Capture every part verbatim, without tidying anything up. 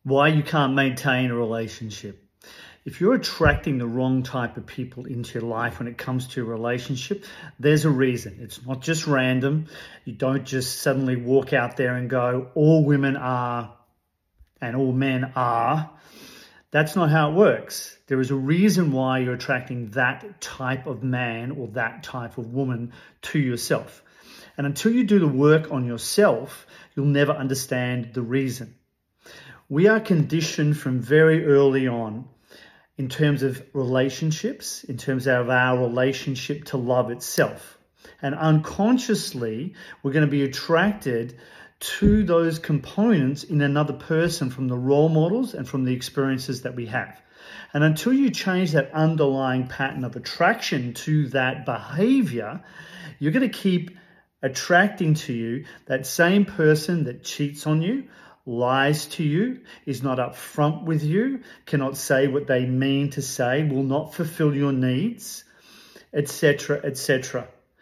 why you can't maintain a relationship. If you're attracting the wrong type of people into your life when it comes to a relationship, there's a reason. It's not just random. You don't just suddenly walk out there and go, all women are and all men are. That's not how it works. There is a reason why you're attracting that type of man or that type of woman to yourself. And until you do the work on yourself, you'll never understand the reason. We are conditioned from very early on in terms of relationships, in terms of our relationship to love itself. And unconsciously, we're going to be attracted to those components in another person from the role models and from the experiences that we have. And until you change that underlying pattern of attraction to that behavior, you're going to keep attracting to you that same person that cheats on you, lies to you, is not upfront with you, cannot say what they mean to say, will not fulfill your needs, et cetera, et cetera.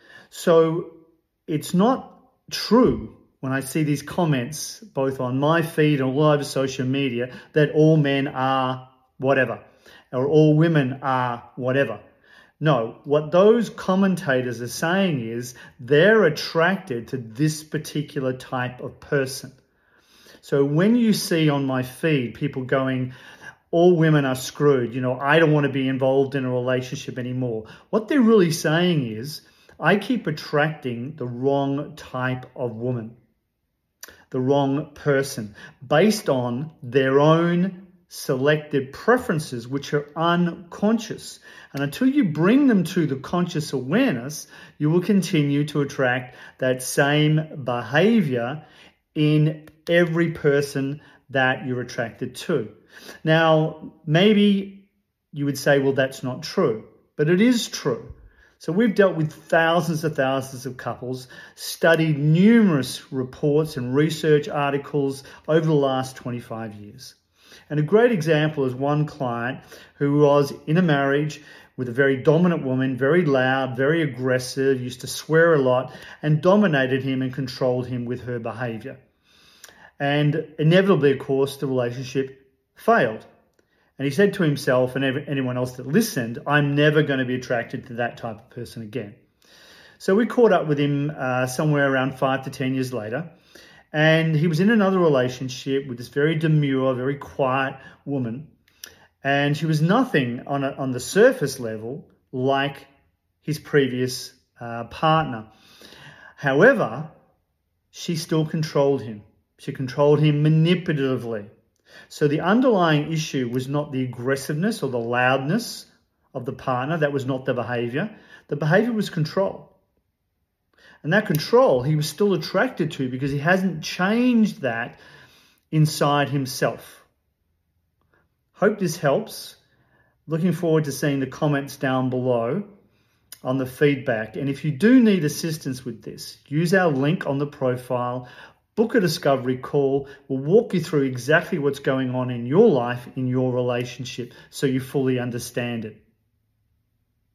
So it's not true when I see these comments, both on my feed and all over social media, that all men are whatever, or all women are whatever. No, what those commentators are saying is they're attracted to this particular type of person. So when you see on my feed people going, all women are screwed, you know, I don't want to be involved in a relationship anymore. What they're really saying is, I keep attracting the wrong type of woman, the wrong person, based on their own selected preferences, which are unconscious. And until you bring them to the conscious awareness, you will continue to attract that same behavior in every person that you're attracted to. Now, maybe you would say, well, that's not true, but it is true. So we've dealt with thousands and thousands of couples, studied numerous reports and research articles over the last twenty-five years. And a great example is one client who was in a marriage with a very dominant woman, very loud, very aggressive, used to swear a lot, and dominated him and controlled him with her behavior. And inevitably, of course, the relationship failed. And he said to himself and anyone else that listened, I'm never going to be attracted to that type of person again. So we caught up with him uh, somewhere around five to ten years later. And he was in another relationship with this very demure, very quiet woman. And she was nothing on, a, on the surface level like his previous uh, partner. However, she still controlled him. She controlled him manipulatively. So the underlying issue was not the aggressiveness or the loudness of the partner. That was not the behavior. The behavior was control. And that control he was still attracted to because he hasn't changed that inside himself. Hope this helps. Looking forward to seeing the comments down below on the feedback. And if you do need assistance with this, use our link on the profile. Book a discovery call. We'll walk you through exactly what's going on in your life, in your relationship, so you fully understand it.